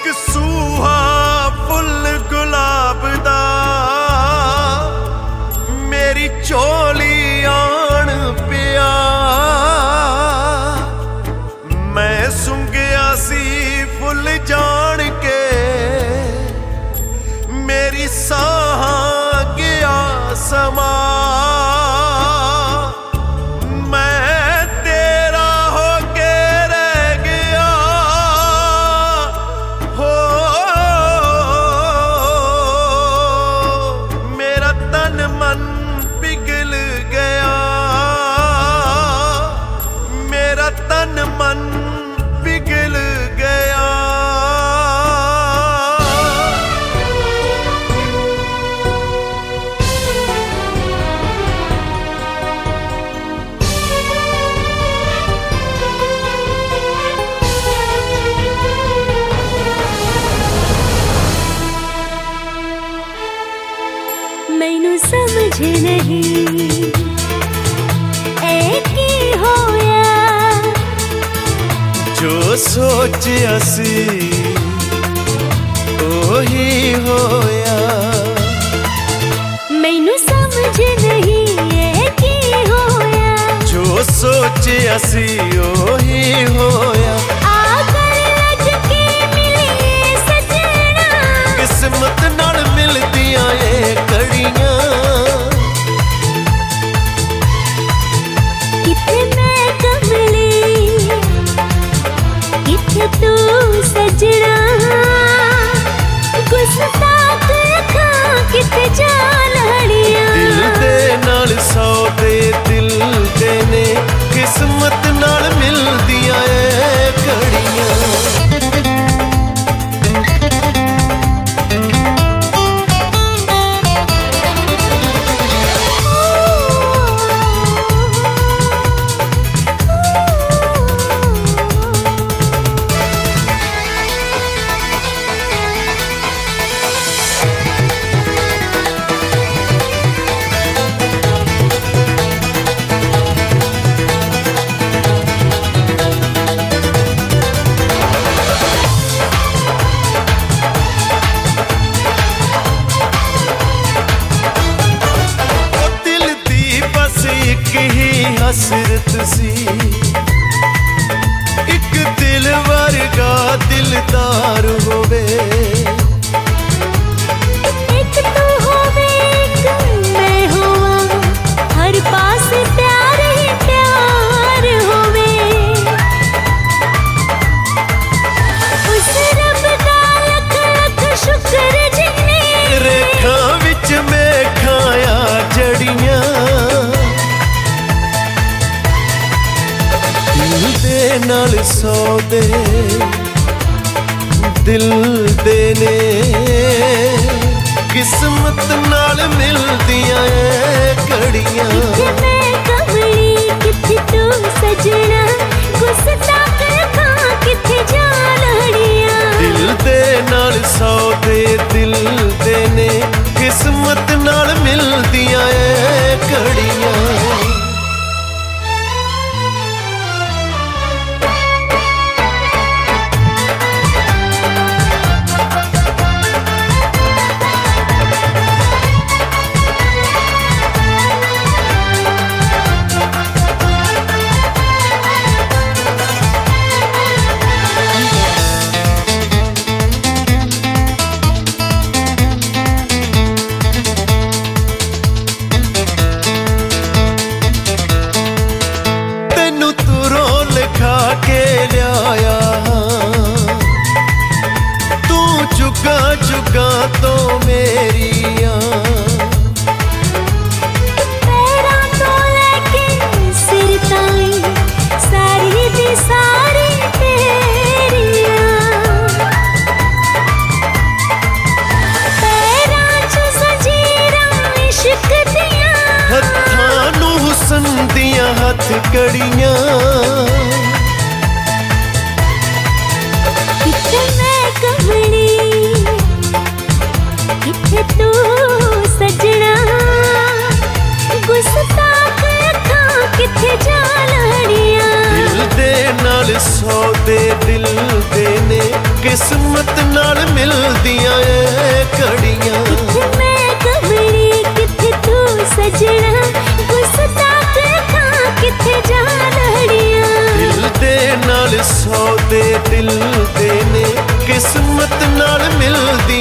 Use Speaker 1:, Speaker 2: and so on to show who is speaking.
Speaker 1: सूहा full गुलाब दा मेरी चोली आन पिया। मैं सुंघिया सी फुल जान के मेरी साहां गया समा।
Speaker 2: मैनू समझ नहीं की होया
Speaker 1: जो सोचिया सी ओही होया।
Speaker 2: मैनू समझ नहीं की होया
Speaker 1: जो सोचिया सी ओही होया। किस्मत नाल मिलदियां ए कड़ियां।
Speaker 2: किथे मैं कमली किथे तू सजना। गुस्ताख अखां किथे जा लड़ियां।
Speaker 1: दिल दे नाल सौदे दिल दे ने किस्मत नाल मिलदियां ए कड़ियां। हसरत सी एक दिल वर्गा दिलदार होवे।
Speaker 2: एक तू होवे एक मैं होवा हर पास प्यार ही प्यार होवे। उस रब दा लख लख शुक्र जिन्ने
Speaker 1: रेखा विच मैं खाया जड़ियां। दिल दे नाल सौदे दिल दे ने किस्मत नाल मिलदियां ए कड़ियां।
Speaker 2: किथे मैं कमली किथे तू सजना। गुस्ताख अखां किथे जा लड़ियां।
Speaker 1: दिल दे नाल सौदे दिल दे ने किस्मत नाल मिलदियां ए कड़ियां। के लिया तू जुगा जुगा तो मेरिया।
Speaker 2: पैरां तो लेके सिर ताईं सारी दी सारी तेरियां। पैरां च जंजीरां इश्क दियां।
Speaker 1: हत्थां नूं हुस्न दियां हथ कड़ियां।
Speaker 2: किथे मैं कमली किथे तू सजना। गुस्ताख अखां किथे जा लड़ियां।
Speaker 1: दिल दे नाल सौदे दिल दे ने किस्मत नाल मिलदियां ए घड़ियां।
Speaker 2: किथे मैं कमली किथे तू सजना, गुस्ताख खां किथे जा लड़ियां।
Speaker 1: दिल दे नाल सौदे दिल दे ने, किस्मत नाल मिलदी